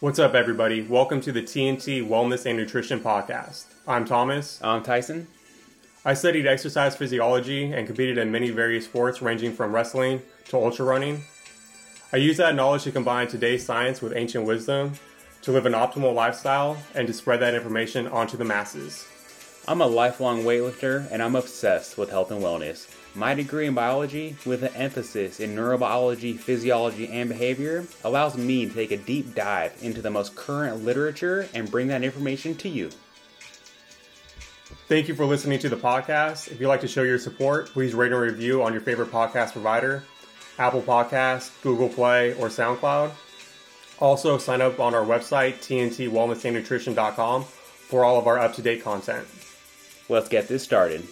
What's up, everybody? Welcome to the TNT Wellness and Nutrition Podcast. I'm Thomas. I'm Tyson. I studied exercise physiology and competed in many various sports ranging from wrestling to ultra running. I use that knowledge to combine today's science with ancient wisdom to live an optimal lifestyle and to spread that information onto the masses. I'm a lifelong weightlifter and I'm obsessed with health and wellness. My degree in biology, with an emphasis in neurobiology, physiology, and behavior, allows me to take a deep dive into the most current literature and bring that information to you. Thank you for listening to the podcast. If you'd like to show your support, please rate and review on your favorite podcast provider, Apple Podcasts, Google Play, or SoundCloud. Also, sign up on our website, tntwellnessandnutrition.com, for all of our up-to-date content. Let's get this started.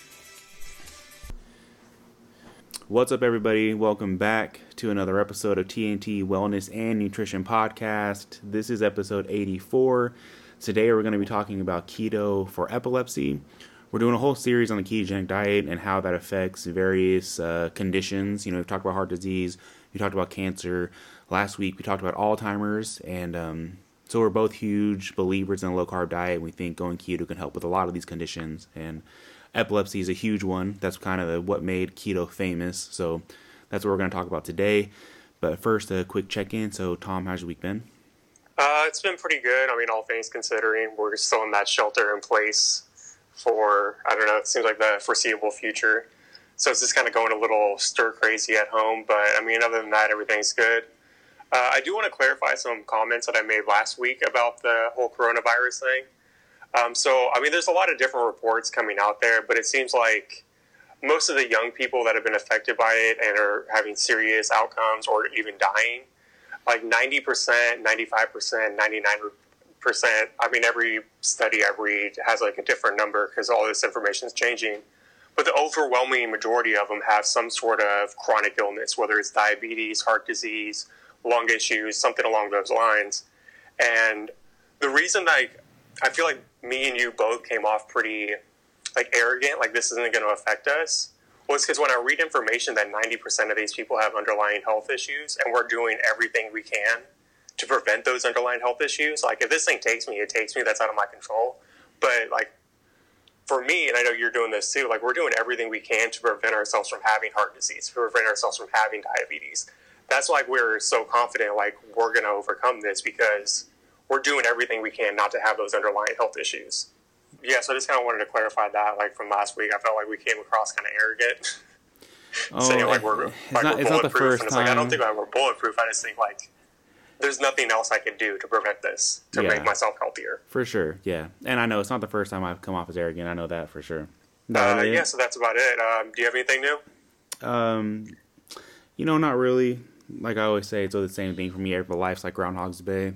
What's up, everybody? Welcome back to another episode of TNT Wellness and Nutrition Podcast. This is episode 84. Today we're going to be talking about keto for epilepsy. We're doing a whole series on the ketogenic diet and how that affects various conditions. You know, we've talked about heart disease, we talked about cancer. Last week we talked about Alzheimer's, and so we're both huge believers in a low-carb diet. We think going keto can help with a lot of these conditions, and epilepsy is a huge one. That's kind of what made keto famous. So that's what we're going to talk about today. But first, a quick check-in. So, Tom, how's your week been? It's been pretty good. I mean, all things considering, we're still in that shelter in place for, I don't know, it seems like the foreseeable future. So it's just kind of going a little stir-crazy at home. But, I mean, other than that, everything's good. I do want to clarify some comments that I made last week about the whole coronavirus thing. There's a lot of different reports coming out there, but it seems like most of the young people that have been affected by it and are having serious outcomes or even dying, like 90%, 95%, 99%, every study I read has like a different number because all this information is changing. But the overwhelming majority of them have some sort of chronic illness, whether it's diabetes, heart disease, lung issues, something along those lines. And the reason I feel like me and you both came off pretty arrogant, like this isn't going to affect us, was because when I read information that 90% of these people have underlying health issues and we're doing everything we can to prevent those underlying health issues, like if this thing takes me, it takes me, that's out of my control. But like for me, and I know you're doing this too, like we're doing everything we can to prevent ourselves from having heart disease, to prevent ourselves from having diabetes. That's why we're so confident like we're going to overcome this because we're doing everything we can not to have those underlying health issues. Yeah, so I just kind of wanted to clarify that. Like from last week, I felt like we came across kind of arrogant, saying like we're bulletproof. And it's like I don't think we're bulletproof. I just think like there's nothing else I can do to prevent this to make myself healthier. For sure, yeah. And I know it's not the first time I've come off as arrogant. I know that for sure. So that's about it. Do you have anything new? Not really. Like I always say, it's all the same thing for me. Every life's like Groundhog's Day.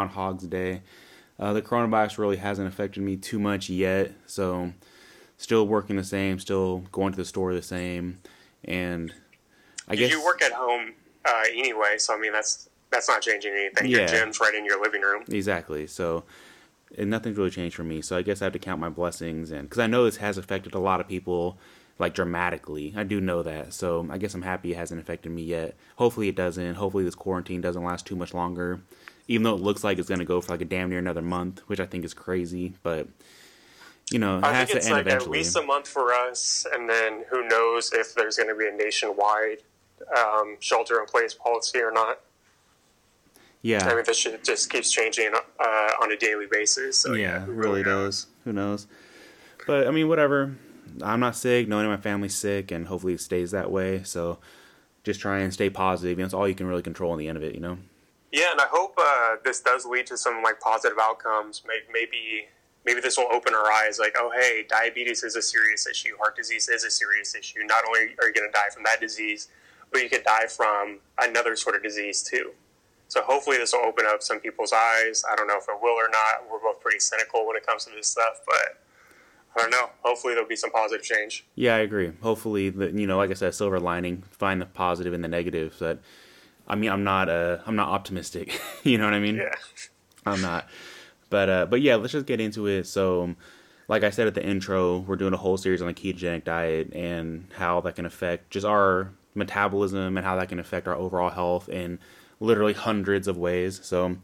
The coronavirus really hasn't affected me too much yet, so still working the same, still going to the store the same, and I guess you work at home anyway. So I mean, that's not changing anything. Your gym's right in your living room. Exactly. So and nothing's really changed for me. So I guess I have to count my blessings, and because I know this has affected a lot of people. Like dramatically. I do know that. So I guess I'm happy it hasn't affected me yet. Hopefully it doesn't. Hopefully this quarantine doesn't last too much longer. Even though it looks like it's going to go for like a damn near another month, which I think is crazy. But, it has to end eventually. At least a month for us. And then who knows if there's going to be a nationwide shelter-in-place policy or not. Yeah. I mean, this shit just keeps changing on a daily basis. So, yeah, it really does. Who knows? But, I mean, whatever. I'm not sick. No one in my family's sick, and hopefully it stays that way. So just try and stay positive. That's all you can really control in the end of it, Yeah, and I hope this does lead to some positive outcomes. Maybe this will open our eyes. Like, oh, hey, diabetes is a serious issue. Heart disease is a serious issue. Not only are you going to die from that disease, but you could die from another sort of disease too. So hopefully this will open up some people's eyes. I don't know if it will or not. We're both pretty cynical when it comes to this stuff, but I don't know. Hopefully there'll be some positive change. Yeah, I agree. Hopefully, like I said, silver lining, find the positive and the negative. But I mean, I'm not optimistic. You know what I mean? Yeah. I'm not. But yeah, let's just get into it. So, like I said at the intro, we're doing a whole series on the ketogenic diet and how that can affect just our metabolism and how that can affect our overall health in literally hundreds of ways. So,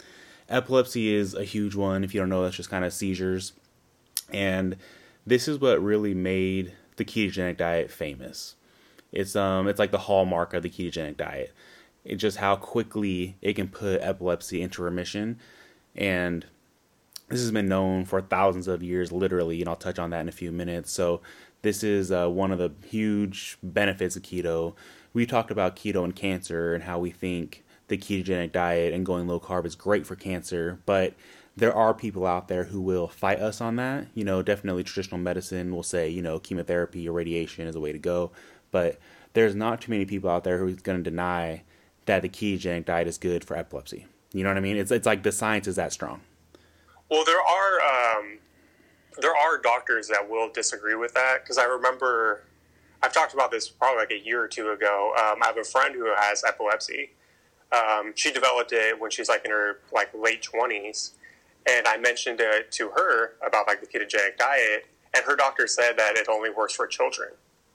epilepsy is a huge one. If you don't know, that's just kind of seizures. And this is what really made the ketogenic diet famous. It's like the hallmark of the ketogenic diet. It's just how quickly it can put epilepsy into remission. And this has been known for thousands of years, literally, and I'll touch on that in a few minutes. So this is one of the huge benefits of keto. We talked about keto and cancer and how we think the ketogenic diet and going low carb is great for cancer, but there are people out there who will fight us on that. Definitely traditional medicine will say, chemotherapy or radiation is a way to go, but there's not too many people out there who is going to deny that the ketogenic diet is good for epilepsy. You know what I mean? It's like the science is that strong. Well, there are doctors that will disagree with that, because I remember I've talked about this probably like a year or two ago. I have a friend who has epilepsy. She developed it when she's like in her like late 20s, and I mentioned it to her about like the ketogenic diet, and her doctor said that it only works for children.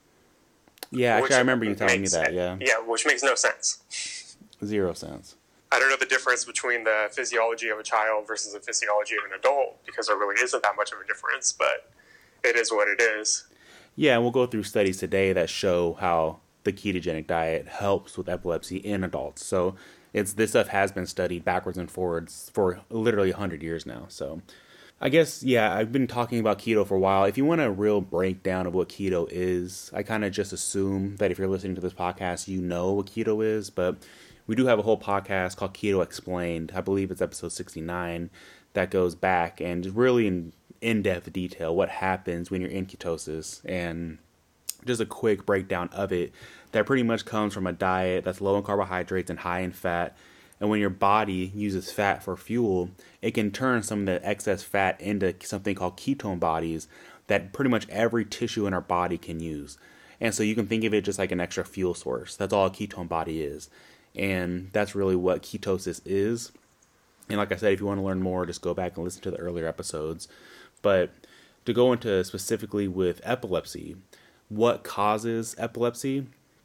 Yeah, actually, I remember you telling me that. Yeah, which makes no sense. Zero sense. I don't know the difference between the physiology of a child versus the physiology of an adult, because there really isn't that much of a difference, but it is what it is. Yeah, and we'll go through studies today that show how the ketogenic diet helps with epilepsy in adults. So this stuff has been studied backwards and forwards for literally 100 years now. So I guess, yeah, I've been talking about keto for a while. If you want a real breakdown of what keto is, I kind of just assume that if you're listening to this podcast, you know what keto is, but we do have a whole podcast called Keto Explained. I believe it's episode 69 that goes back and really in-depth detail what happens when you're in ketosis, and just a quick breakdown of it that pretty much comes from a diet that's low in carbohydrates and high in fat. And when your body uses fat for fuel, it can turn some of the excess fat into something called ketone bodies that pretty much every tissue in our body can use. And so you can think of it just like an extra fuel source. That's all a ketone body is. And that's really what ketosis is. And like I said, if you want to learn more, just go back and listen to the earlier episodes. But to go into specifically with epilepsy, what causes epilepsy?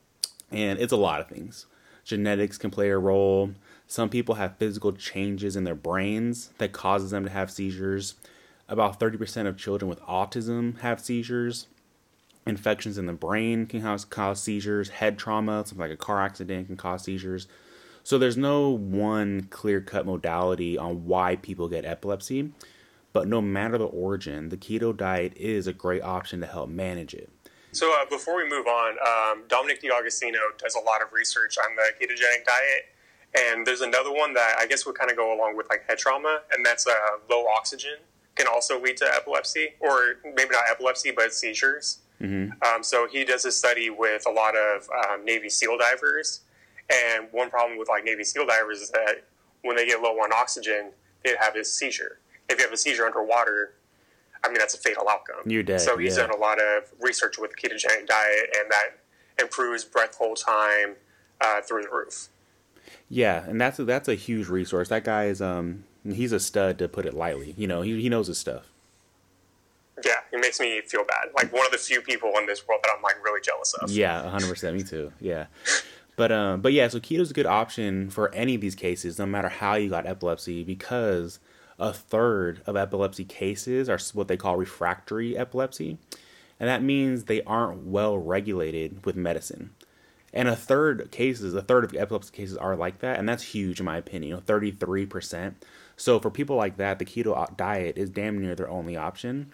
And it's a lot of things. Genetics can play a role. Some people have physical changes in their brains that causes them to have seizures. About 30% of children with autism have seizures. Infections in the brain can cause seizures. Head trauma, something like a car accident, can cause seizures. So there's no one clear-cut modality on why people get epilepsy. But no matter the origin, the keto diet is a great option to help manage it. So before we move on, Dominic D'Agostino does a lot of research on the ketogenic diet. And there's another one that I guess would kind of go along with like head trauma, and that's low oxygen can also lead to epilepsy, or maybe not epilepsy, but seizures. Mm-hmm. So he does a study with a lot of Navy SEAL divers, and one problem with like Navy SEAL divers is that when they get low on oxygen, they have a seizure. If you have a seizure underwater, I mean, that's a fatal outcome. You're dead. So he's done a lot of research with the ketogenic diet, and that improves breath hold time through the roof. Yeah, and that's a huge resource. That guy is he's a stud, to put it lightly. You know, he knows his stuff. Yeah, it makes me feel bad. Like one of the few people in this world that I'm like really jealous of. Yeah, 100%. Me too. Yeah. But yeah, so keto's a good option for any of these cases, no matter how you got epilepsy, because a third of epilepsy cases are what they call refractory epilepsy. And that means they aren't well regulated with medicine. And a third of epilepsy cases are like that, and that's huge in my opinion, 33%. So for people like that, the keto diet is damn near their only option.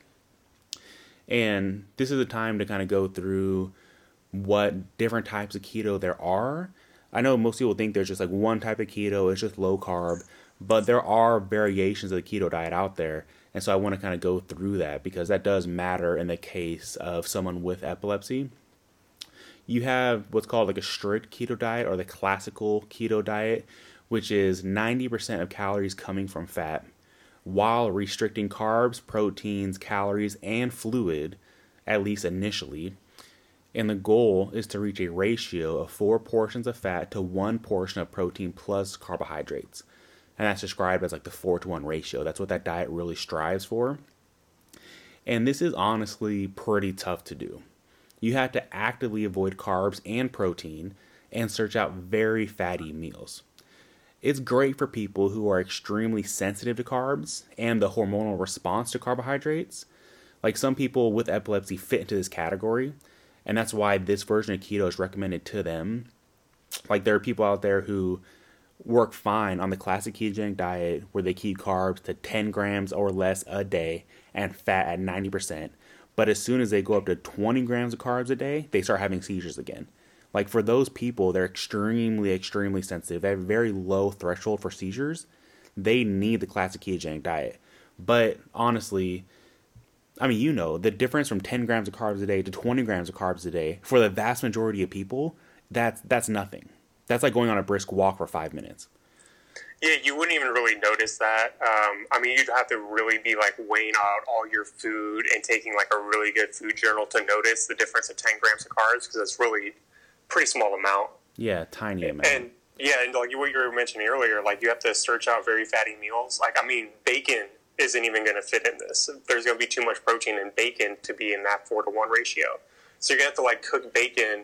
And this is a time to kind of go through what different types of keto there are. I know most people think there's just like one type of keto, it's just low carb, but there are variations of the keto diet out there. And so I want to kind of go through that because that does matter in the case of someone with epilepsy. You have what's called like a strict keto diet or the classical keto diet, which is 90% of calories coming from fat, while restricting carbs, proteins, calories, and fluid, at least initially. And the goal is to reach a ratio of 4 portions of fat to 1 portion of protein plus carbohydrates. And that's described as like the 4-to-1 ratio. That's what that diet really strives for. And this is honestly pretty tough to do. You have to actively avoid carbs and protein and search out very fatty meals. It's great for people who are extremely sensitive to carbs and the hormonal response to carbohydrates. Like some people with epilepsy fit into this category, and that's why this version of keto is recommended to them. Like there are people out there who work fine on the classic ketogenic diet where they keep carbs to 10 grams or less a day and fat at 90%. But as soon as they go up to 20 grams of carbs a day, they start having seizures again. Like for those people, they're extremely, extremely sensitive. They have a very low threshold for seizures. They need the classic ketogenic diet. But honestly, I mean, you know, the difference from 10 grams of carbs a day to 20 grams of carbs a day, for the vast majority of people, that's nothing. That's like going on a brisk walk for 5 minutes. Yeah, you wouldn't even really notice that. I mean, you'd have to really be like weighing out all your food and taking like a really good food journal to notice the difference of 10 grams of carbs, because it's really pretty small amount. Yeah, tiny amount. And like what you were mentioning earlier, like you have to search out very fatty meals. Like, I mean, bacon isn't even going to fit in this. There's going to be too much protein in bacon to be in that 4-to-1 ratio. So you're going to have to like cook bacon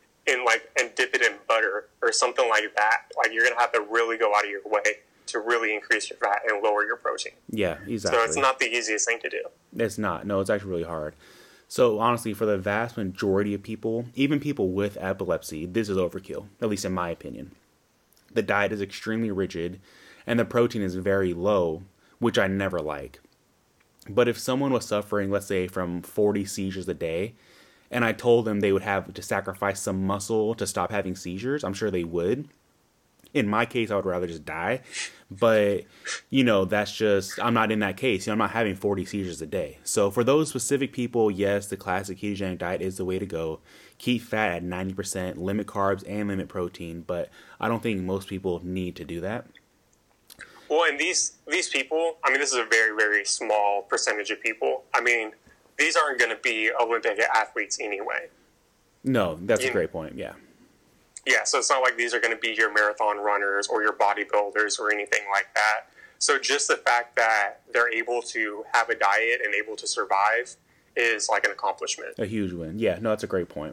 and dip it in butter or something like that. Like you're going to have to really go out of your way to really increase your fat and lower your protein. Yeah, exactly. So it's not the easiest thing to do. It's not. No, it's actually really hard. So honestly, for the vast majority of people, even people with epilepsy, this is overkill, at least in my opinion. The diet is extremely rigid, and the protein is very low, which I never like. But if someone was suffering, let's say, from 40 seizures a day, and I told them they would have to sacrifice some muscle to stop having seizures, I'm sure they would. In my case, I would rather just die. But, you know, that's just, I'm not in that case. You know, I'm not having 40 seizures a day. So for those specific people, yes, the classic ketogenic diet is the way to go. Keep fat at 90%, limit carbs and limit protein. But I don't think most people need to do that. Well, and these people, I mean, this is a very, very small percentage of people. I mean, these aren't going to be Olympic athletes anyway. No, that's a great point, yeah. Yeah, so it's not like these are going to be your marathon runners or your bodybuilders or anything like that. So just the fact that they're able to have a diet and able to survive is like an accomplishment. A huge win. Yeah, no, that's a great point.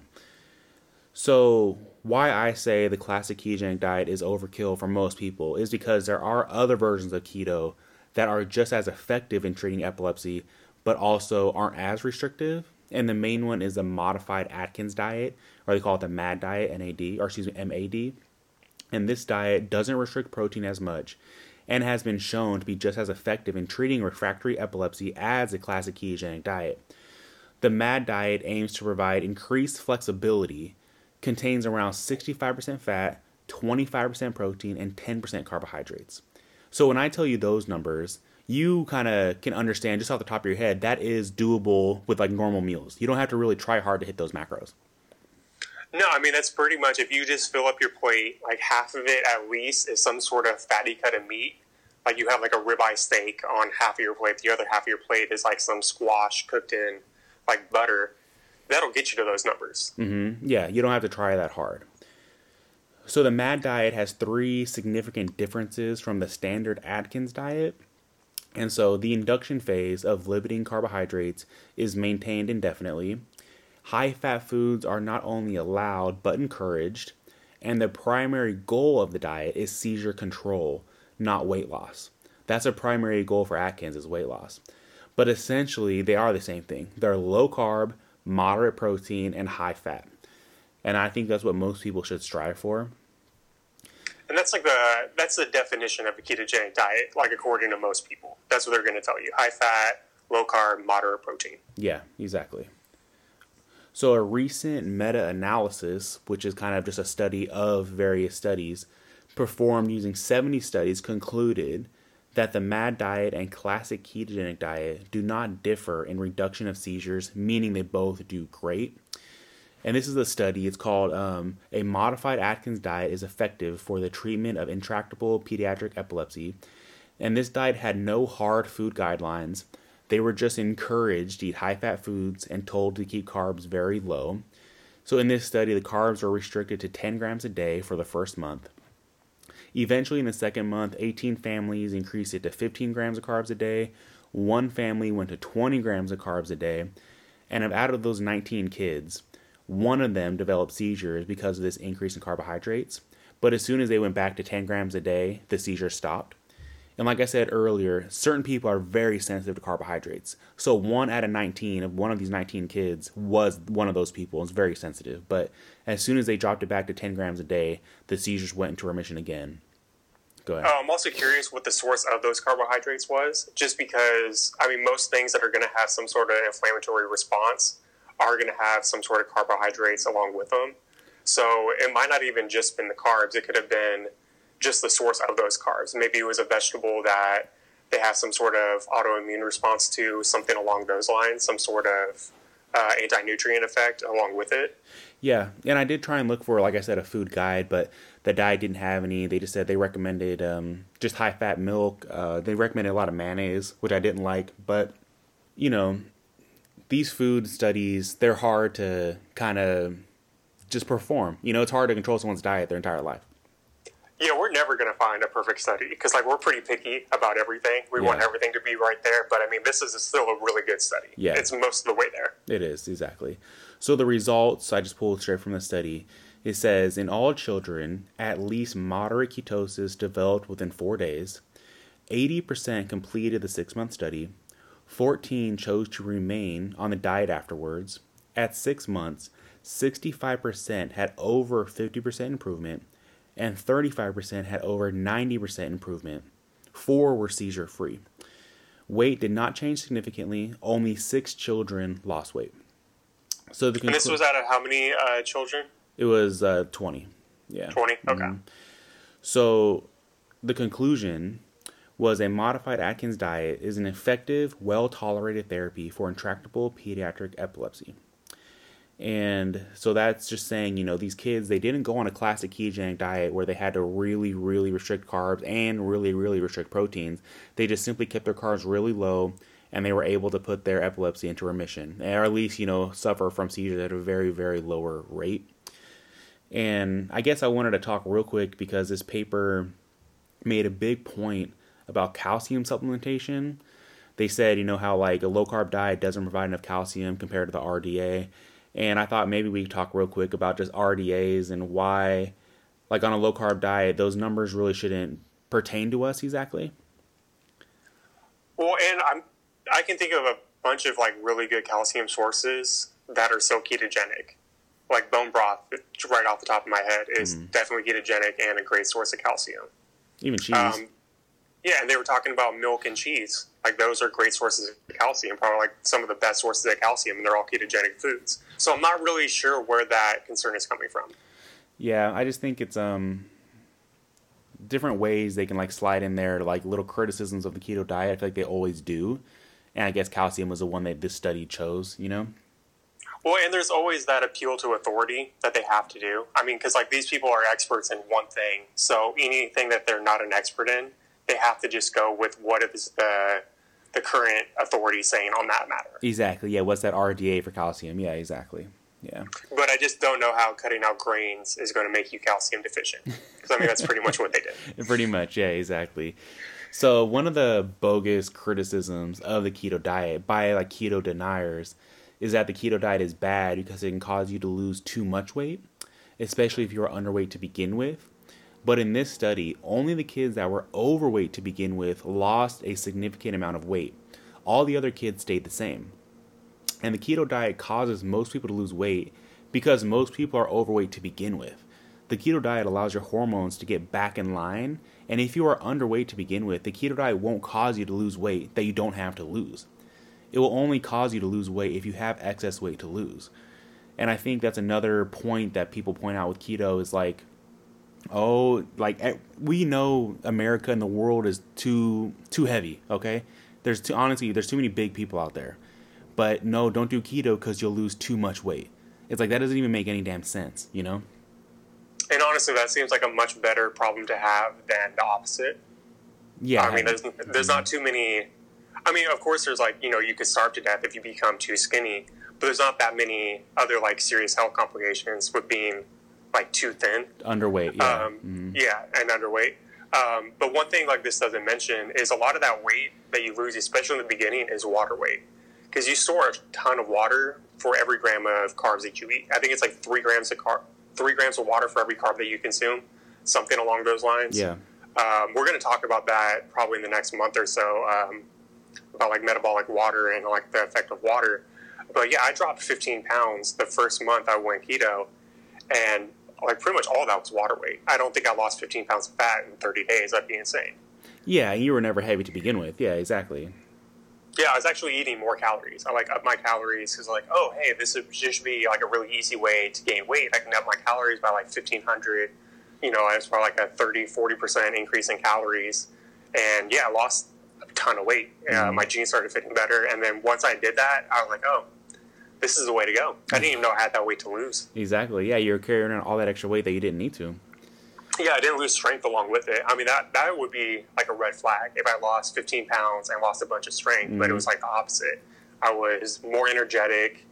So why I say the classic ketogenic diet is overkill for most people is because there are other versions of keto that are just as effective in treating epilepsy, but also aren't as restrictive. And the main one is the modified Atkins diet, or they call it the MAD diet, MAD. And this diet doesn't restrict protein as much and has been shown to be just as effective in treating refractory epilepsy as the classic ketogenic diet. The MAD diet aims to provide increased flexibility, contains around 65% fat, 25% protein, and 10% carbohydrates. So when I tell you those numbers, you kind of can understand just off the top of your head that is doable with like normal meals. You don't have to really try hard to hit those macros. No, I mean, that's pretty much, if you just fill up your plate, like half of it at least is some sort of fatty cut of meat. Like you have like a ribeye steak on half of your plate. The other half of your plate is like some squash cooked in like butter. That'll get you to those numbers. Mm-hmm. Yeah, you don't have to try that hard. So the MAD diet has 3 significant differences from the standard Atkins diet. And so the induction phase of limiting carbohydrates is maintained indefinitely. High-fat foods are not only allowed but encouraged. And the primary goal of the diet is seizure control, not weight loss. That's a primary goal for Atkins, is weight loss. But essentially, they are the same thing. They're low-carb, moderate protein, and high-fat. And I think that's what most people should strive for. And that's the definition of a ketogenic diet, like according to most people. That's what they're going to tell you. High fat, low carb, moderate protein. Yeah, exactly. So a recent meta-analysis, which is kind of just a study of various studies, performed using 70 studies, concluded that the MAD diet and classic ketogenic diet do not differ in reduction of seizures, meaning they both do great. And this is a study, it's called A Modified Atkins Diet is Effective for the Treatment of Intractable Pediatric Epilepsy. And this diet had no hard food guidelines. They were just encouraged to eat high-fat foods and told to keep carbs very low. So in this study, the carbs were restricted to 10 grams a day for the first month. Eventually, in the second month, 18 families increased it to 15 grams of carbs a day. One family went to 20 grams of carbs a day. And out of those 19 kids, one of them developed seizures because of this increase in carbohydrates. But as soon as they went back to 10 grams a day, the seizure stopped. And like I said earlier, certain people are very sensitive to carbohydrates. So 1 out of 19 of one of these 19 kids was one of those people and was very sensitive. But as soon as they dropped it back to 10 grams a day, the seizures went into remission again. Go ahead. I'm also curious what the source of those carbohydrates was, just because, I mean, most things that are going to have some sort of inflammatory response are going to have some sort of carbohydrates along with them. So it might not even just been the carbs. It could have been just the source of those carbs. Maybe it was a vegetable that they have some sort of autoimmune response to, something along those lines, some sort of anti-nutrient effect along with it. Yeah, and I did try and look for, like I said, a food guide, but the diet didn't have any. They just said they recommended just high-fat milk. They recommended a lot of mayonnaise, which I didn't like. But, you know, these food studies, they're hard to kind of just perform. You know, it's hard to control someone's diet their entire life. Yeah, we're never going to find a perfect study because, like, we're pretty picky about everything. We want everything to be right there. But, I mean, this is still a really good study. Yeah. It's most of the way there. It is, exactly. So the results, I just pulled straight from the study. It says, in all children, at least moderate ketosis developed within 4 days. 80% completed the 6-month study. 14 chose to remain on the diet afterwards. At 6 months, 65% had over 50% improvement, and 35% had over 90% improvement. 4 were seizure-free. Weight did not change significantly. Only 6 children lost weight. So and this was out of how many children? It was 20. Yeah. 20? Okay. Mm-hmm. So the conclusion was a modified Atkins diet is an effective, well-tolerated therapy for intractable pediatric epilepsy. And so that's just saying, you know, these kids, they didn't go on a classic ketogenic diet where they had to really, really restrict carbs and really, really restrict proteins. They just simply kept their carbs really low, and they were able to put their epilepsy into remission, or at least, you know, suffer from seizures at a very, very lower rate. And I guess I wanted to talk real quick because this paper made a big point about calcium supplementation. They said, you know, how like a low-carb diet doesn't provide enough calcium compared to the RDA. And I thought maybe we could talk real quick about just RDAs and why, like on a low-carb diet, those numbers really shouldn't pertain to us exactly. Well, and I can think of a bunch of like really good calcium sources that are so ketogenic. Like bone broth, right off the top of my head, is definitely ketogenic and a great source of calcium. Even cheese. Yeah, and they were talking about milk and cheese. Like those are great sources of calcium, probably like some of the best sources of calcium, and they're all ketogenic foods. So I'm not really sure where that concern is coming from. Yeah, I just think it's different ways they can like slide in there like little criticisms of the keto diet. I feel like they always do. And I guess calcium was the one that this study chose, you know? Well, and there's always that appeal to authority that they have to do. I mean, because like these people are experts in one thing, so anything that they're not an expert in, they have to just go with what is the current authority saying on that matter. Exactly. Yeah. What's that RDA for calcium? Yeah. Exactly. Yeah. But I just don't know how cutting out grains is going to make you calcium deficient. Because I mean, that's pretty much what they did. Pretty much. Yeah. Exactly. So one of the bogus criticisms of the keto diet by like keto deniers is that the keto diet is bad because it can cause you to lose too much weight, especially if you are underweight to begin with. But in this study, only the kids that were overweight to begin with lost a significant amount of weight. All the other kids stayed the same. And the keto diet causes most people to lose weight because most people are overweight to begin with. The keto diet allows your hormones to get back in line, and if you are underweight to begin with, the keto diet won't cause you to lose weight that you don't have to lose. It will only cause you to lose weight if you have excess weight to lose. And I think that's another point that people point out with keto is like, oh, like we know America and the world is too heavy, okay? There's too many big people out there. But no, don't do keto because you'll lose too much weight. It's like that doesn't even make any damn sense, you know? And honestly, that seems like a much better problem to have than the opposite. Yeah. I mean, there's not too many. I mean, of course, there's like, you know, you could starve to death if you become too skinny, but there's not that many other like serious health complications with being like too thin. Underweight, yeah. Yeah, and underweight. But one thing like this doesn't mention is a lot of that weight that you lose, especially in the beginning, is water weight. Because you store a ton of water for every gram of carbs that you eat. I think it's like 3 grams of water for every carb that you consume. something along those lines. Yeah. We're going to talk about that probably in the next month or so, about like metabolic water and like the effect of water. But yeah, I dropped 15 pounds the first month I went keto, and like pretty much all of that was water weight. I don't think I lost 15 pounds of fat in 30 days. That'd be insane. Yeah, you were never heavy to begin with. Yeah, exactly. Yeah, I was actually eating more calories. I like up my calories because like, oh, hey, this should be like a really easy way to gain weight. I can up my calories by like 1,500. You know, it's probably like a 30-40% increase in calories. And yeah, I lost a ton of weight. My jeans started fitting better. And then once I did that, I was like, oh, this is the way to go. I didn't even know I had that weight to lose. Exactly. Yeah, you were carrying around all that extra weight that you didn't need to. Yeah, I didn't lose strength along with it. I mean, that would be like a red flag if I lost 15 pounds and lost a bunch of strength. But it was like the opposite. I was more energetic,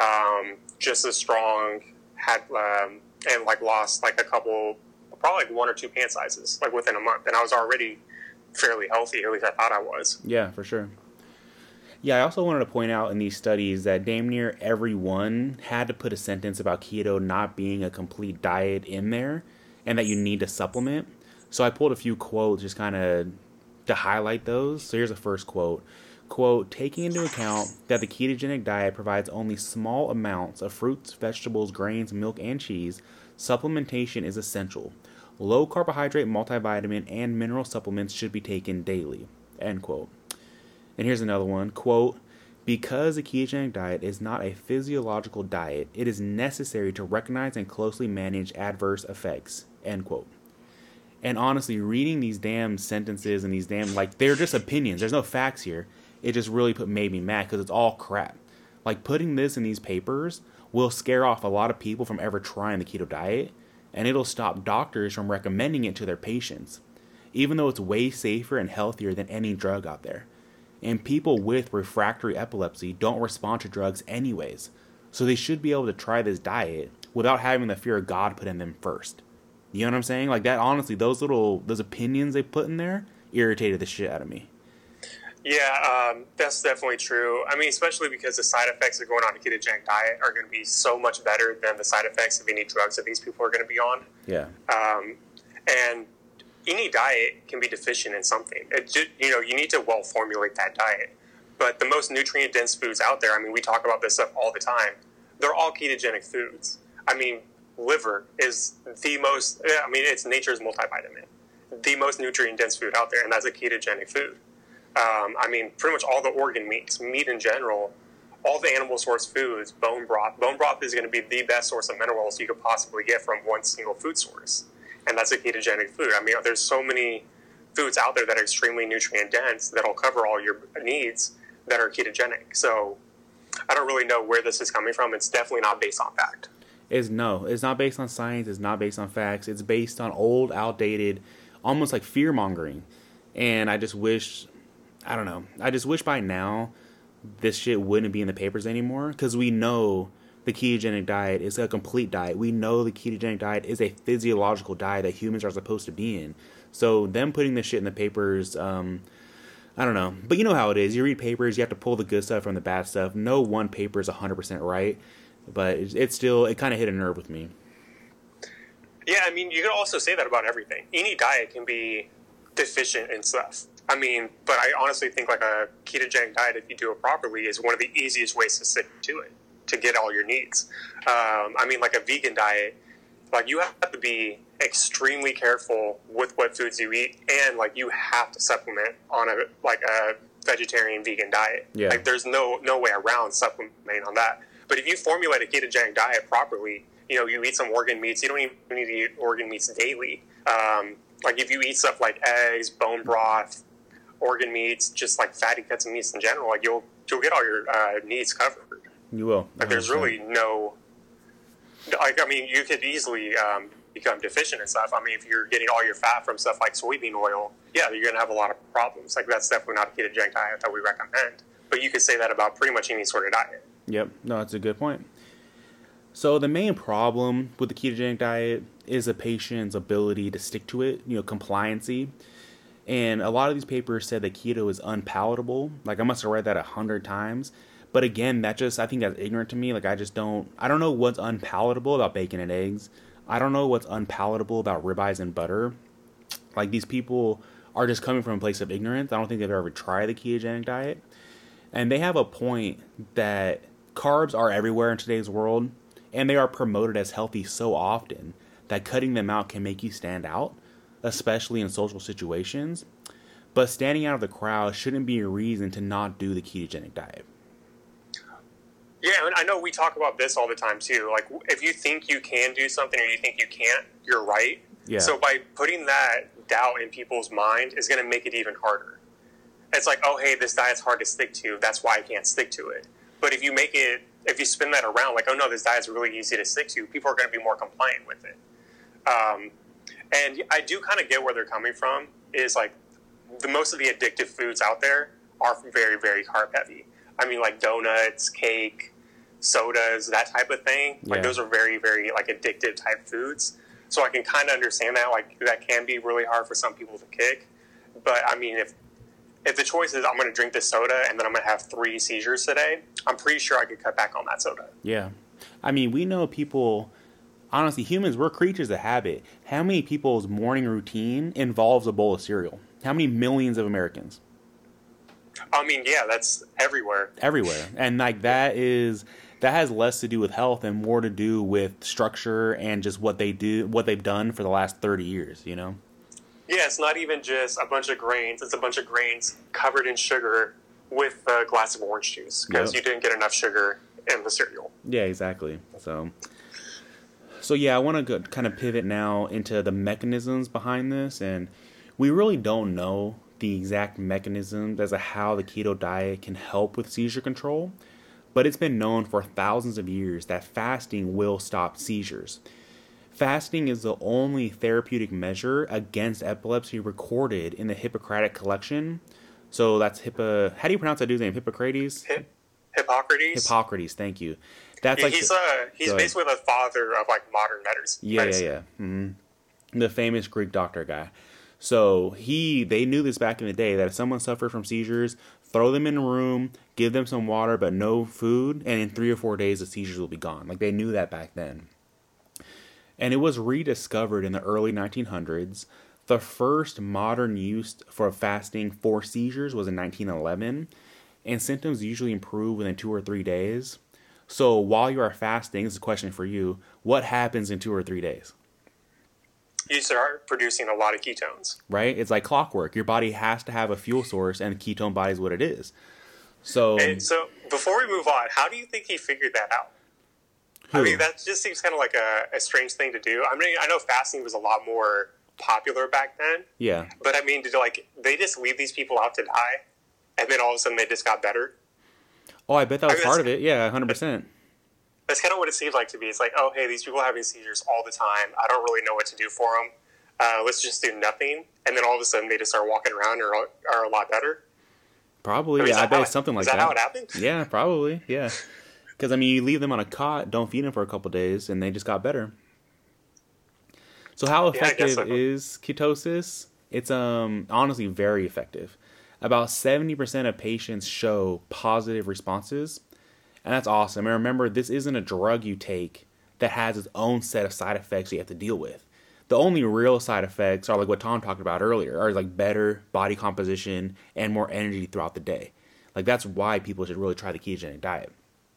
just as strong, had and like lost like a couple, probably like 1 or 2 pant sizes like within a month. And I was already fairly healthy, at least I thought I was. Yeah, for sure. Yeah, I also wanted to point out in these studies that damn near everyone had to put a sentence about keto not being a complete diet in there, and that you need to supplement. So I pulled a few quotes just kind of to highlight those. So here's the first quote. Quote, taking into account that the ketogenic diet provides only small amounts of fruits, vegetables, grains, milk, and cheese, supplementation is essential. Low carbohydrate multivitamin and mineral supplements should be taken daily. End quote. And here's another one. Quote, because a ketogenic diet is not a physiological diet, it is necessary to recognize and closely manage adverse effects. End quote. And honestly, reading these damn sentences and these damn, like, they're just opinions. There's no facts here. It just really made me mad because it's all crap. Like, putting this in these papers will scare off a lot of people from ever trying the keto diet, and it'll stop doctors from recommending it to their patients, even though it's way safer and healthier than any drug out there. And people with refractory epilepsy don't respond to drugs anyways, so they should be able to try this diet without having the fear of God put in them first. You know what I'm saying? Like that, honestly, those opinions they put in there irritated the shit out of me. Yeah, that's definitely true. I mean, especially because the side effects of going on a ketogenic diet are going to be so much better than the side effects of any drugs that these people are going to be on. Yeah. And any diet can be deficient in something. You need to well formulate that diet. But the most nutrient-dense foods out there, I mean, we talk about this stuff all the time, they're all ketogenic foods. I mean, liver is the most, it's nature's multivitamin, the most nutrient-dense food out there, and that's a ketogenic food. I mean, pretty much all the organ meats, meat in general, all the animal source foods, bone broth. Bone broth is going to be the best source of minerals you could possibly get from one single food source. And that's a ketogenic food. I mean, there's so many foods out there that are extremely nutrient dense that'll cover all your needs that are ketogenic. So I don't really know where this is coming from. It's definitely not based on fact. It's not based on science. It's not based on facts. It's based on old, outdated, almost like fear mongering. And I just wish by now this shit wouldn't be in the papers anymore, because we know the ketogenic diet is a complete diet. We know the ketogenic diet is a physiological diet that humans are supposed to be in. So them putting this shit in the papers, I don't know. But you know how it is. You read papers, you have to pull the good stuff from the bad stuff. No one paper is 100% right, but it kind of hit a nerve with me. Yeah, I mean, you can also say that about everything. Any diet can be deficient in stuff. I mean, but I honestly think like a ketogenic diet, if you do it properly, is one of the easiest ways to stick to it, to get all your needs. I mean, like a vegan diet, like you have to be extremely careful with what foods you eat, and like you have to supplement on a vegetarian vegan diet. Yeah. Like there's no way around supplementing on that. But if you formulate a ketogenic diet properly, you eat some organ meats. You don't even need to eat organ meats daily. Like if you eat stuff like eggs, bone broth, organ meats, just like fatty cuts and meats in general, like you'll get all your needs covered. You will. Like there's really no, like, I mean, you could easily become deficient in stuff. I mean, if you're getting all your fat from stuff like soybean oil, yeah, you're going to have a lot of problems. Like that's definitely not a ketogenic diet that we recommend. But you could say that about pretty much any sort of diet. Yep. No, that's a good point. So the main problem with the ketogenic diet is a patient's ability to stick to it, compliancy. And a lot of these papers said that keto is unpalatable. Like I must have read that 100 times. But again, I think that's ignorant to me. Like I don't know what's unpalatable about bacon and eggs. I don't know what's unpalatable about ribeyes and butter. Like, these people are just coming from a place of ignorance. I don't think they've ever tried the ketogenic diet. And they have a point that carbs are everywhere in today's world, and they are promoted as healthy so often that cutting them out can make you stand out, especially in social situations. But standing out of the crowd shouldn't be a reason to not do the ketogenic diet. Yeah, and I know we talk about this all the time too. Like, if you think you can do something or you think you can't, you're right. Yeah. So by putting that doubt in people's mind is going to make it even harder. It's like, oh, hey, this diet's hard to stick to. That's why I can't stick to it. But if you spin that around, like, oh no, this diet's really easy to stick to, people are going to be more compliant with it. And I do kind of get where they're coming from. Is like most of the addictive foods out there are very, very carb heavy. I mean, like donuts, cake, sodas, that type of thing. Like, Yeah. those are very, very, like, addictive type foods. So I can kind of understand that. Like, that can be really hard for some people to kick. But, I mean, if the choice is I'm going to drink this soda and then I'm going to have 3 seizures today, I'm pretty sure I could cut back on that soda. Yeah. I mean, we know people, honestly, humans, we're creatures of habit. How many people's morning routine involves a bowl of cereal? How many millions of Americans? I mean, yeah, that's everywhere. Everywhere. And like that has less to do with health and more to do with structure and just what they've done for the last 30 years, you know? Yeah, it's not even just a bunch of grains. It's a bunch of grains covered in sugar with a glass of orange juice because you didn't get enough sugar in the cereal. Yeah, exactly. So yeah, I want to kind of pivot now into the mechanisms behind this. And we really don't know the exact mechanisms as to how the keto diet can help with seizure control, but it's been known for thousands of years that fasting will stop seizures. Fasting is the only therapeutic measure against epilepsy recorded in the Hippocratic collection. So that's how do you pronounce that dude's name? Hippocrates? Hippocrates? Hippocrates, thank you. That's he's basically the father of, like, modern medicine. Yeah. Mm-hmm. The famous Greek doctor guy. So they knew this back in the day, that if someone suffered from seizures, throw them in a room, give them some water but no food, and in 3 or 4 days the seizures will be gone. Like, they knew that back then. And it was rediscovered in the early 1900s. The first modern use for fasting for seizures was in 1911, and symptoms usually improve within 2 or 3 days. So while you are fasting, this is a question for you, what happens in 2 or 3 days? You start producing a lot of ketones. Right? It's like clockwork. Your body has to have a fuel source, and the ketone body is what it is. So before we move on, how do you think he figured that out? Who? I mean, that just seems kind of like a strange thing to do. I mean, I know fasting was a lot more popular back then. Yeah. But, I mean, did they just leave these people out to die, and then all of a sudden they just got better? Oh, I bet that was part of it. Yeah, 100%. That's kind of what it seems like to me. It's like, oh, hey, these people are having seizures all the time. I don't really know what to do for them. Let's just do nothing. And then all of a sudden they just start walking around and are a lot better. Probably. I bet it's something like that. Is that how it happened? Yeah, probably. Yeah. Because, I mean, you leave them on a cot, don't feed them for a couple days, and they just got better. So how effective is ketosis? It's honestly very effective. About 70% of patients show positive responses. And that's awesome. And remember, this isn't a drug you take that has its own set of side effects you have to deal with. The only real side effects are like what Tom talked about earlier, are like better body composition and more energy throughout the day. Like, that's why people should really try the ketogenic diet.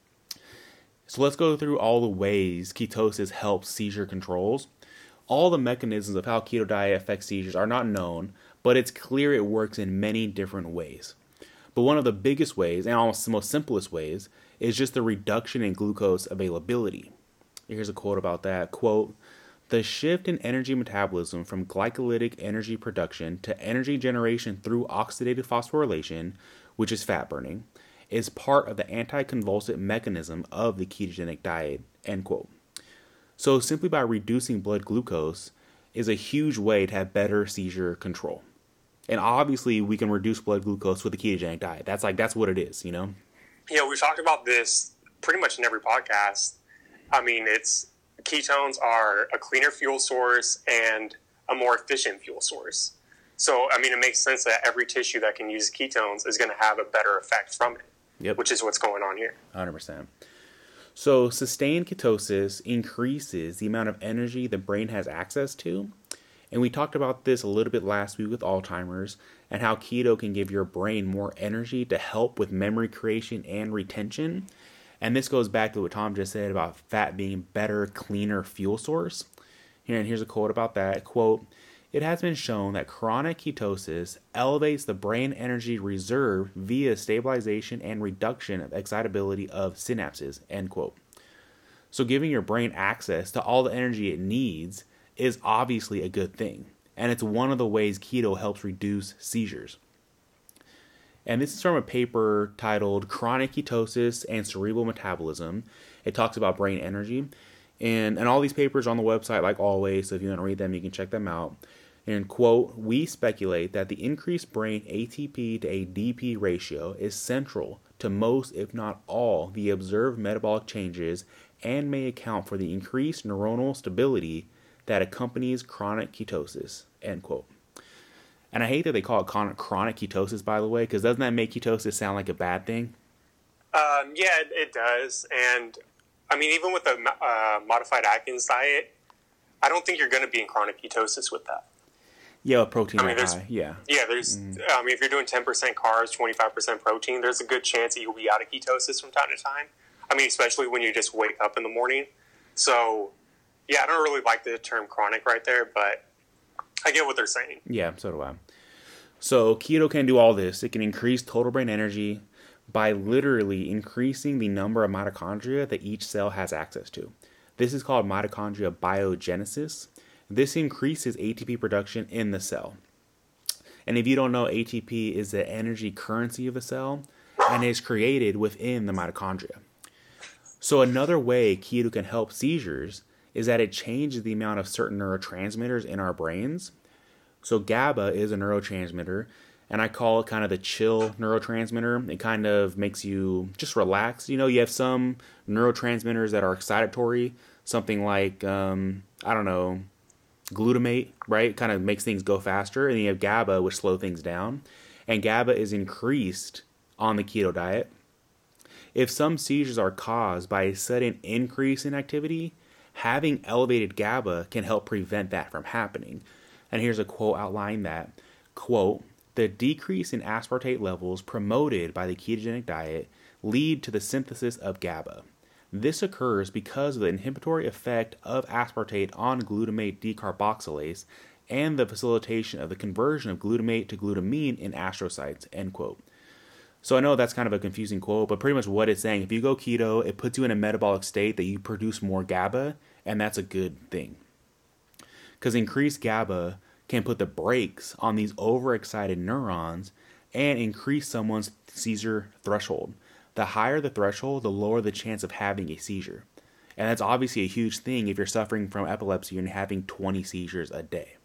So let's go through all the ways ketosis helps seizure controls. All the mechanisms of how keto diet affects seizures are not known, but it's clear it works in many different ways. But one of the biggest ways, and almost the most simplest ways, is just the reduction in glucose availability. Here's a quote about that. Quote, "The shift in energy metabolism from glycolytic energy production to energy generation through oxidative phosphorylation, which is fat burning, is part of the anticonvulsant mechanism of the ketogenic diet." End quote. So simply by reducing blood glucose is a huge way to have better seizure control. And obviously we can reduce blood glucose with the ketogenic diet. That's what it is, you know? Yeah, we've talked about this pretty much in every podcast. I mean, ketones are a cleaner fuel source and a more efficient fuel source. So, I mean, it makes sense that every tissue that can use ketones is going to have a better effect from it. Yep. Which is what's going on here. 100%. So sustained ketosis increases the amount of energy the brain has access to. And we talked about this a little bit last week with Alzheimer's and how keto can give your brain more energy to help with memory creation and retention. And this goes back to what Tom just said about fat being a better, cleaner fuel source. Here's a quote about that. Quote, "It has been shown that chronic ketosis elevates the brain energy reserve via stabilization and reduction of excitability of synapses," end quote. So giving your brain access to all the energy it needs is obviously a good thing. And it's one of the ways keto helps reduce seizures. And this is from a paper titled Chronic Ketosis and Cerebral Metabolism. It talks about brain energy. And all these papers are on the website, like always, so if you want to read them, you can check them out. And quote, "We speculate that the increased brain ATP to ADP ratio is central to most, if not all, the observed metabolic changes and may account for the increased neuronal stability that accompanies chronic ketosis," end quote. And I hate that they call it chronic ketosis, by the way, because doesn't that make ketosis sound like a bad thing? Yeah, it does. And I mean, even with a modified Atkins diet, I don't think you're going to be in chronic ketosis with that. Yeah, protein high. Yeah. Yeah, there's. I mean, if you're doing 10% carbs, 25% protein, there's a good chance that you'll be out of ketosis from time to time. I mean, especially when you just wake up in the morning. So, yeah, I don't really like the term chronic right there, but I get what they're saying. Yeah, so do I. So keto can do all this. It can increase total brain energy by literally increasing the number of mitochondria that each cell has access to. This is called mitochondria biogenesis. This increases ATP production in the cell. And if you don't know, ATP is the energy currency of the cell and is created within the mitochondria. So another way keto can help seizures is that it changes the amount of certain neurotransmitters in our brains. So GABA is a neurotransmitter, and I call it kind of the chill neurotransmitter. It kind of makes you just relax. You know, you have some neurotransmitters that are excitatory, something like, glutamate, right? Kind of makes things go faster. And you have GABA, which slow things down. And GABA is increased on the keto diet. If some seizures are caused by a sudden increase in activity, having elevated GABA can help prevent that from happening. And here's a quote outlining that. Quote, "The decrease in aspartate levels promoted by the ketogenic diet lead to the synthesis of GABA. This occurs because of the inhibitory effect of aspartate on glutamate decarboxylase and the facilitation of the conversion of glutamate to glutamine in astrocytes," end quote. So I know that's kind of a confusing quote, but pretty much what it's saying, if you go keto, it puts you in a metabolic state that you produce more GABA, and that's a good thing. Because increased GABA can put the brakes on these overexcited neurons and increase someone's seizure threshold. The higher the threshold, the lower the chance of having a seizure. And that's obviously a huge thing if you're suffering from epilepsy and having 20 seizures a day.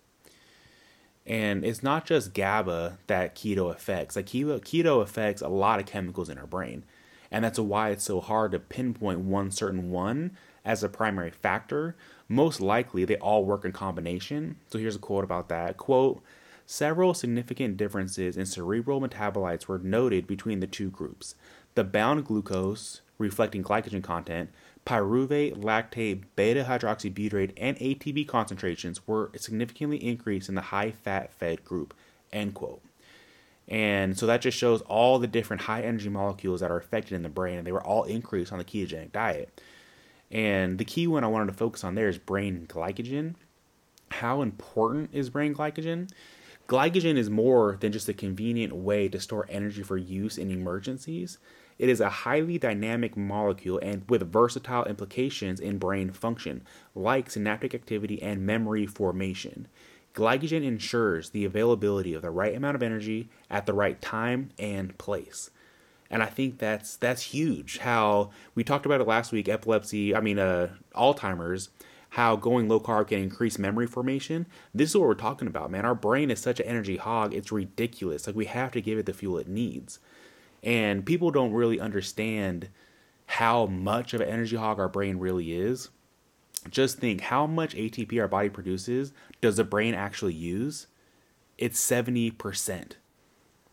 And it's not just GABA that keto affects. Like keto affects a lot of chemicals in our brain. And that's why it's so hard to pinpoint one certain one as a primary factor. Most likely, they all work in combination. So here's a quote about that. Quote, "Several significant differences in cerebral metabolites were noted between the two groups. The bound glucose, reflecting glycogen content, pyruvate, lactate, beta-hydroxybutyrate, and ATP concentrations were significantly increased in the high-fat fed group," end quote. And so that just shows all the different high-energy molecules that are affected in the brain, and they were all increased on the ketogenic diet. And the key one I wanted to focus on there is brain glycogen. How important is brain glycogen? Glycogen is more than just a convenient way to store energy for use in emergencies. It is a highly dynamic molecule and with versatile implications in brain function, like synaptic activity and memory formation. Glycogen ensures the availability of the right amount of energy at the right time and place. And I think that's huge. How we talked about it last week, Alzheimer's, how going low carb can increase memory formation. This is what we're talking about, man. Our brain is such an energy hog, it's ridiculous. Like, we have to give it the fuel it needs. And people don't really understand how much of an energy hog our brain really is. Just think how much ATP our body produces does the brain actually use? It's 70%.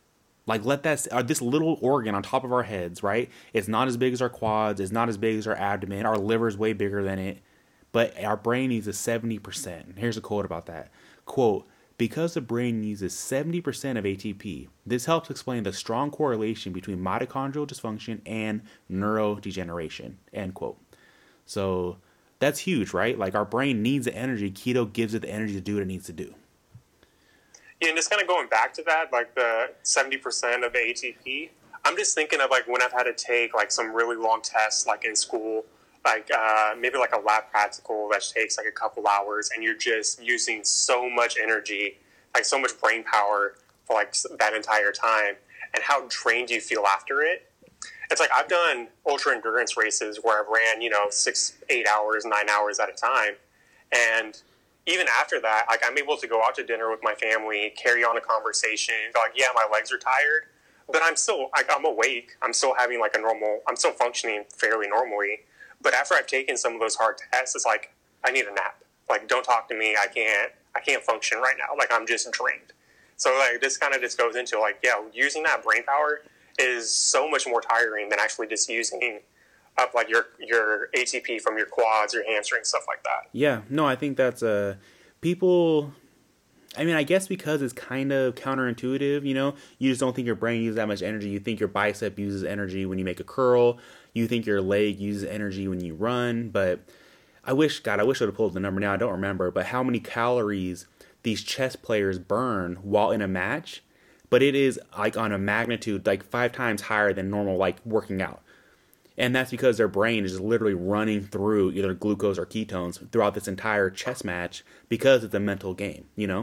Like, let that, this little organ on top of our heads, right? It's not as big as our quads. It's not as big as our abdomen. Our liver's way bigger than it. But our brain uses 70%. Here's a quote about that. Quote, because the brain uses 70% of ATP, this helps explain the strong correlation between mitochondrial dysfunction and neurodegeneration, end quote. So that's huge, right? Like, our brain needs the energy. Keto gives it the energy to do what it needs to do. Yeah, and just kind of going back to that, like the 70% of the ATP, I'm just thinking of like when I've had to take like some really long tests, like in school, like maybe like a lab practical that takes like a couple hours, and you're just using so much energy, like so much brain power for like that entire time, and how drained you feel after it. It's like I've done ultra endurance races where I've ran, 6, 8 hours, 9 hours at a time, and even after that, like I'm able to go out to dinner with my family, carry on a conversation, go like, yeah, my legs are tired, but I'm still like I'm awake. I'm still having like I'm still functioning fairly normally. But after I've taken some of those hard tests, it's like I need a nap. Like, don't talk to me. I can't function right now. Like, I'm just drained. So like this kind of just goes into like, yeah, using that brain power is so much more tiring than actually just using up like your ATP from your quads, your hamstrings, stuff like that. Yeah, no, I think that's people. I mean, I guess because it's kind of counterintuitive, you just don't think your brain uses that much energy. You think your bicep uses energy when you make a curl. You think your leg uses energy when you run. But I wish I would have pulled the number now. I don't remember. But how many calories these chess players burn while in a match? But it is like on a magnitude like 5 times higher than normal, like working out. And that's because their brain is literally running through either glucose or ketones throughout this entire chess match because it's a mental game,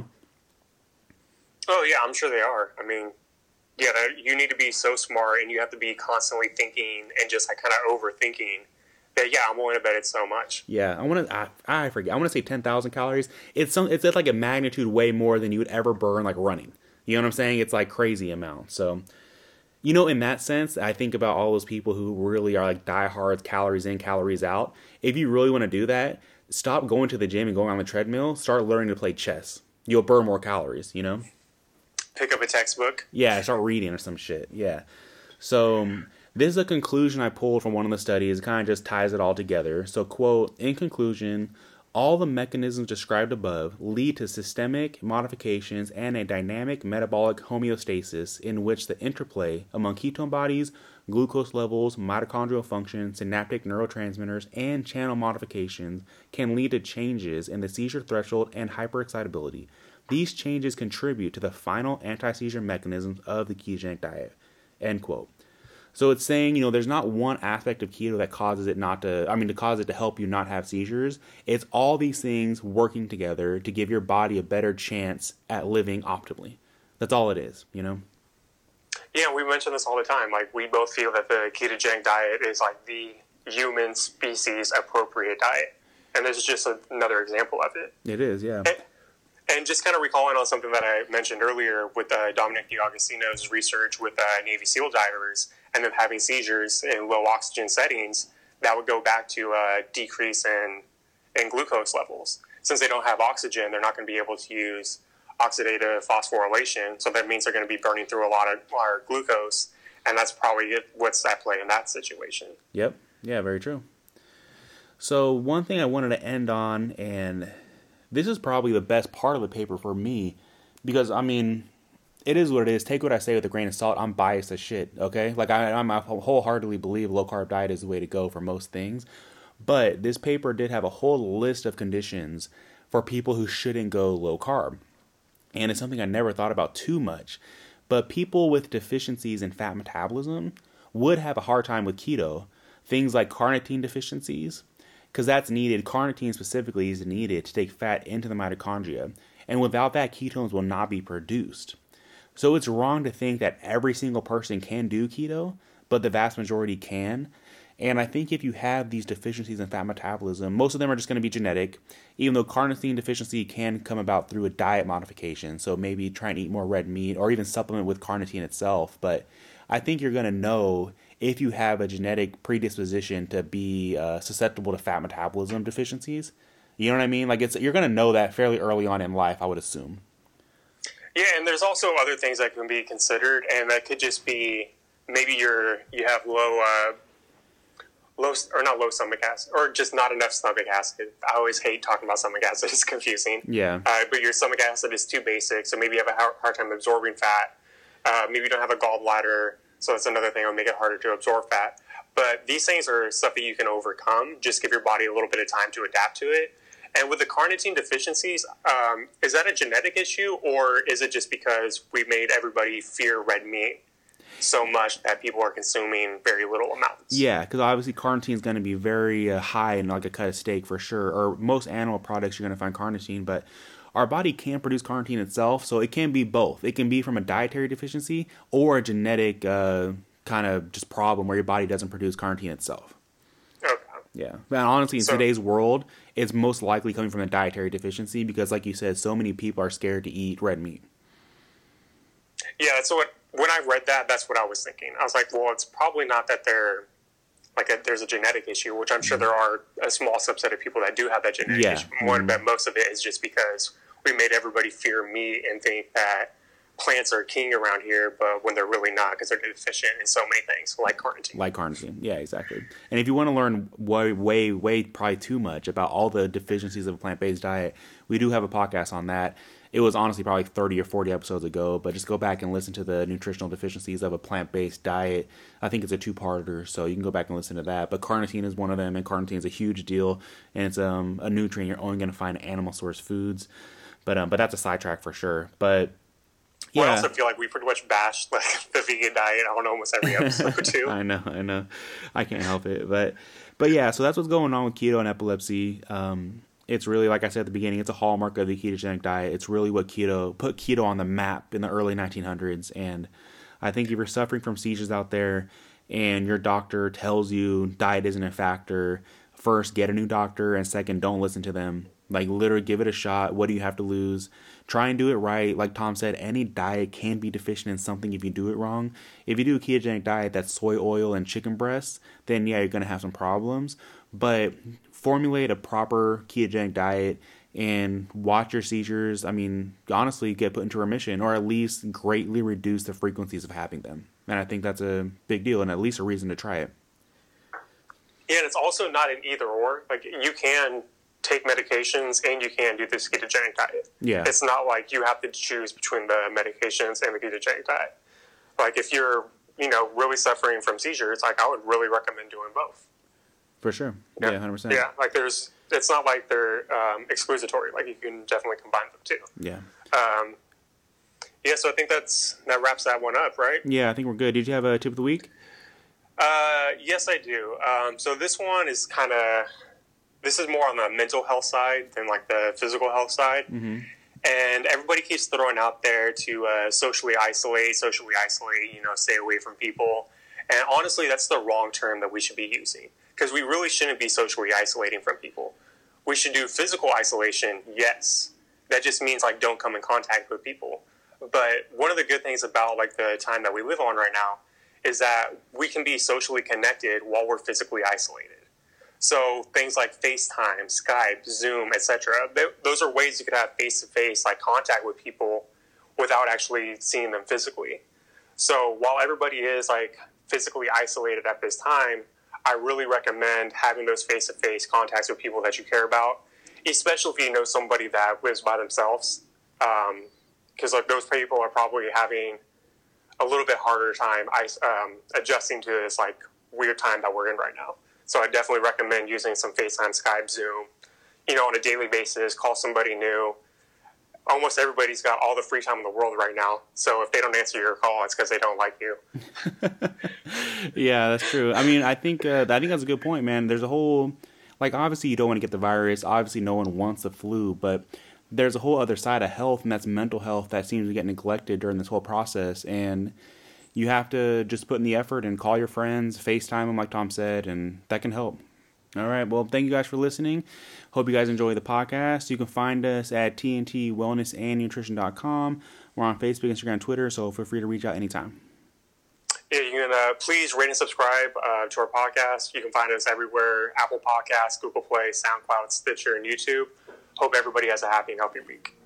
Oh, yeah, I'm sure they are. I mean, yeah, you need to be so smart, and you have to be constantly thinking and just like kind of overthinking that, yeah, I'm willing to bet it's so much. Yeah, I forget. I want to say 10,000 calories. It's at like a magnitude way more than you would ever burn like running. You know what I'm saying? It's like crazy amount. So, in that sense, I think about all those people who really are like diehards, calories in, calories out. If you really want to do that, stop going to the gym and going on the treadmill. Start learning to play chess. You'll burn more calories, Pick up a textbook. Yeah, start reading or some shit. Yeah. So this is a conclusion I pulled from one of the studies. It kind of just ties it all together. So, quote, in conclusion, all the mechanisms described above lead to systemic modifications and a dynamic metabolic homeostasis in which the interplay among ketone bodies, glucose levels, mitochondrial function, synaptic neurotransmitters, and channel modifications can lead to changes in the seizure threshold and hyperexcitability. These changes contribute to the final anti-seizure mechanisms of the ketogenic diet, end quote. So it's saying, there's not one aspect of keto that causes it to cause it to help you not have seizures. It's all these things working together to give your body a better chance at living optimally. That's all it is, Yeah, we mention this all the time. Like, we both feel that the ketogenic diet is like the human species appropriate diet. And this is just another example of it. It is, yeah. And just kind of recalling on something that I mentioned earlier with Dominic D'Agostino's research with Navy SEAL divers and them having seizures in low oxygen settings, that would go back to a decrease in glucose levels. Since they don't have oxygen, they're not going to be able to use oxidative phosphorylation, so that means they're going to be burning through a lot of our glucose, and that's probably what's at play in that situation. Yep. Yeah, very true. So one thing I wanted to end on, and this is probably the best part of the paper for me, because, it is what it is. Take what I say with a grain of salt. I'm biased as shit, okay? Like, I wholeheartedly believe low-carb diet is the way to go for most things. But this paper did have a whole list of conditions for people who shouldn't go low-carb. And it's something I never thought about too much. But people with deficiencies in fat metabolism would have a hard time with keto. Things like carnitine deficiencies, because that's needed. Carnitine specifically is needed to take fat into the mitochondria. And without that, ketones will not be produced. So it's wrong to think that every single person can do keto, but the vast majority can. And I think if you have these deficiencies in fat metabolism, most of them are just going to be genetic, even though carnitine deficiency can come about through a diet modification. So maybe try and eat more red meat or even supplement with carnitine itself. But I think you're going to know if you have a genetic predisposition to be susceptible to fat metabolism deficiencies. You know what I mean? Like, you're going to know that fairly early on in life, I would assume. Yeah, and there's also other things that can be considered, and that could just be maybe you have low or not low stomach acid, or just not enough stomach acid. I always hate talking about stomach acid; it's confusing. Yeah. But your stomach acid is too basic, so maybe you have a hard time absorbing fat. Maybe you don't have a gallbladder, so that's another thing that will make it harder to absorb fat. But these things are stuff that you can overcome. Just give your body a little bit of time to adapt to it. And with the carnitine deficiencies, is that a genetic issue, or is it just because we made everybody fear red meat so much that people are consuming very little amounts? Yeah, because obviously carnitine is going to be very high in like a cut of steak for sure, or most animal products you're going to find carnitine, but our body can produce carnitine itself, so it can be both. It can be from a dietary deficiency or a genetic kind of just problem where your body doesn't produce carnitine itself. Okay. Yeah, but honestly, in today's world, it's most likely coming from a dietary deficiency because, like you said, so many people are scared to eat red meat. Yeah, so when I read that, that's what I was thinking. I was like, well, it's probably not that there's a genetic issue, which I'm sure there are a small subset of people that do have that genetic issue. But most of it is just because we made everybody fear meat and think that plants are king around here, but when they're really not, because they're deficient in so many things, like carnitine. Like carnitine, yeah, exactly. And if you want to learn way probably too much about all the deficiencies of a plant-based diet, we do have a podcast on that. It was honestly probably 30 or 40 episodes ago, but just go back and listen to the nutritional deficiencies of a plant-based diet. I think it's a two-parter, so you can go back and listen to that. But carnitine is one of them, and carnitine is a huge deal, and it's a nutrient you're only going to find in animal-source foods. But that's a sidetrack for sure. But yeah. I also feel like we pretty much bashed like the vegan diet on almost every episode too. I know. I can't help it. But yeah, so that's what's going on with keto and epilepsy. It's really, like I said at the beginning, it's a hallmark of the ketogenic diet. It's really what put keto on the map in the early 1900s. And I think if you're suffering from seizures out there and your doctor tells you diet isn't a factor, first, get a new doctor, and second, don't listen to them. Like, literally give it a shot. What do you have to lose? Try and do it right. Like Tom said, any diet can be deficient in something if you do it wrong. If you do a ketogenic diet that's soy oil and chicken breasts, then yeah, you're going to have some problems. But formulate a proper ketogenic diet and watch your seizures. I mean, honestly, get put into remission or at least greatly reduce the frequencies of having them. And I think that's a big deal and at least a reason to try it. Yeah, and it's also not an either or. Like, you can take medications and you can do this ketogenic diet. Yeah. It's not like you have to choose between the medications and the ketogenic diet. Like, if you're, really suffering from seizures, like, I would really recommend doing both. For sure. Yeah, 100%. Yeah, like it's not like they're exclusatory. Like, you can definitely combine them too. Yeah. Yeah, so I think that wraps that one up, right? Yeah, I think we're good. Did you have a tip of the week? Yes, I do. So this one is this is more on the mental health side than like the physical health side. Mm-hmm. And everybody keeps throwing out there to socially isolate, stay away from people. And honestly, that's the wrong term that we should be using, because we really shouldn't be socially isolating from people. We should do physical isolation, yes. That just means like don't come in contact with people. But one of the good things about like the time that we live on right now is that we can be socially connected while we're physically isolated. So things like FaceTime, Skype, Zoom, etc. Those are ways you could have face-to-face like contact with people without actually seeing them physically. So while everybody is like physically isolated at this time, I really recommend having those face-to-face contacts with people that you care about, especially if you know somebody that lives by themselves, because like those people are probably having a little bit harder time adjusting to this like weird time that we're in right now. So I definitely recommend using some FaceTime, Skype, Zoom, on a daily basis. Call somebody new. Almost everybody's got all the free time in the world right now. So if they don't answer your call, it's because they don't like you. Yeah, that's true. I mean, I think that's a good point, man. There's a whole, like, obviously you don't want to get the virus. Obviously no one wants the flu, but there's a whole other side of health, and that's mental health that seems to get neglected during this whole process. And you have to just put in the effort and call your friends, FaceTime them like Tom said, and that can help. All right, well, thank you guys for listening. Hope you guys enjoy the podcast. You can find us at tntwellnessandnutrition.com. We're on Facebook, Instagram, Twitter, so feel free to reach out anytime. Yeah, you can please rate and subscribe to our podcast. You can find us everywhere: Apple Podcasts, Google Play, SoundCloud, Stitcher, and YouTube. Hope everybody has a happy and healthy week.